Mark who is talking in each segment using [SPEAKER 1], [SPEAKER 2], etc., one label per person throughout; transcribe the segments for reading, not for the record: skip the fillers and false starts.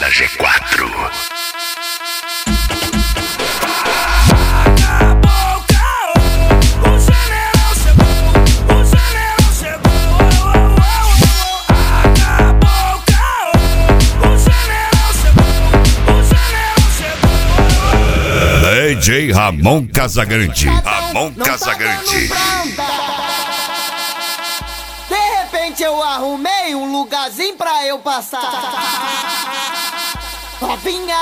[SPEAKER 1] da G4.
[SPEAKER 2] DJ Ramon Casagrande. Ramon Casagrande.
[SPEAKER 3] De repente eu arrumei um lugarzinho pra eu passar. Novinha,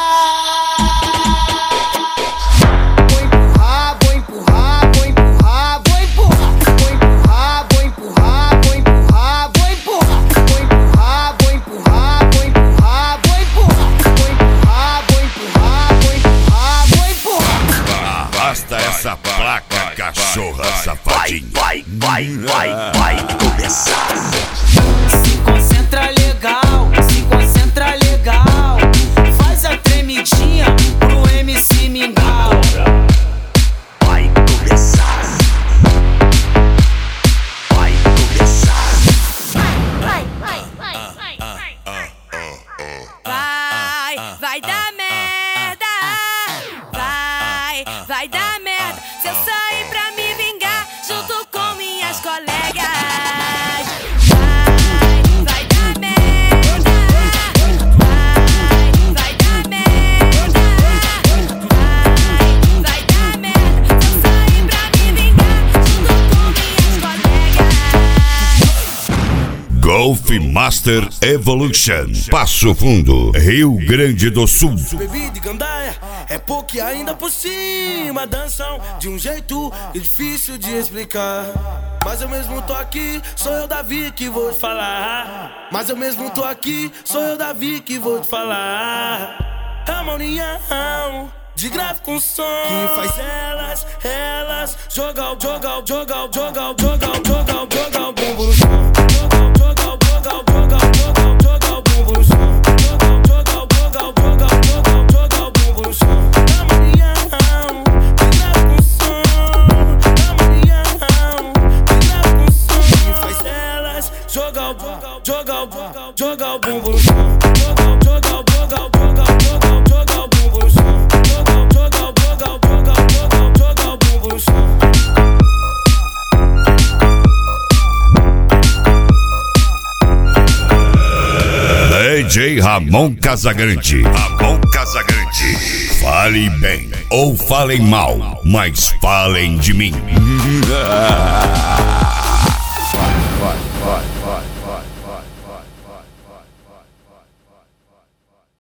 [SPEAKER 3] vou empurrar, vou empurrar, vou empurrar, vou empurrar, vou empurrar, vou empurrar, vou empurrar, vou empurrar, vou empurrar, vou empurrar, vou empurrar, vou empurrar, vou empurrar, vou empurrar, vou empurrar.
[SPEAKER 2] Arrasta essa placa, cachorra safadinha.
[SPEAKER 1] Vai começar.
[SPEAKER 3] Se concentra legal, se concentra legal. Faz a tremidinha pro MC Mingau.
[SPEAKER 1] Vai começar. Vai começar.
[SPEAKER 4] Vai dar merda. Vai dar merda. Se eu sair pra me vingar junto com minhas colegas. Vai dar merda. Vai dar merda. Vai dar merda. Se eu sair pra me vingar junto com minhas colegas.
[SPEAKER 2] Golf Master Evolution. Passo Fundo, Rio Grande do Sul.
[SPEAKER 5] Bebida e gandaia, é pouco e ainda por cima dançam de um jeito difícil de explicar. Mas eu mesmo tô aqui, sou eu Davi que vou te falar. Mas eu mesmo tô aqui, sou eu Davi que vou te falar. É uma união de grave com som que faz elas jogar o bumbum no chão. Joga o bumbum no chão. Joga o bumbum no chão. Joga o bumbum no chão.
[SPEAKER 2] DJ Ramon Casagrande. Ramon Casagrande. Fale bem ou falem mal, mas falem de mim.
[SPEAKER 6] Vai.